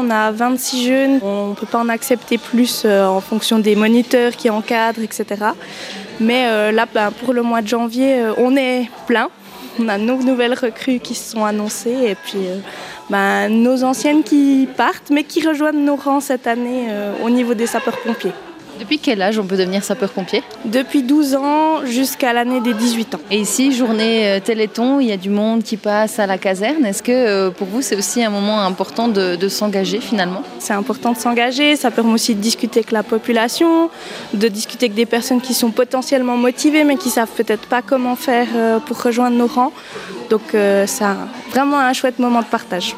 on a 26 jeunes. On ne peut pas en accepter plus en fonction des moniteurs qui encadrent, etc. Mais là, pour le mois de janvier, on est plein. On a nos nouvelles recrues qui se sont annoncées et puis nos anciennes qui partent mais qui rejoignent nos rangs cette année au niveau des sapeurs-pompiers. Depuis quel âge on peut devenir sapeur-pompier ? Depuis 12 ans jusqu'à l'année des 18 ans. Et ici, journée Téléthon, il y a du monde qui passe à la caserne. Est-ce que pour vous, c'est aussi un moment important de s'engager finalement ? C'est important de s'engager, ça permet aussi de discuter avec la population, de discuter avec des personnes qui sont potentiellement motivées mais qui ne savent peut-être pas comment faire pour rejoindre nos rangs. Donc c'est vraiment un chouette moment de partage.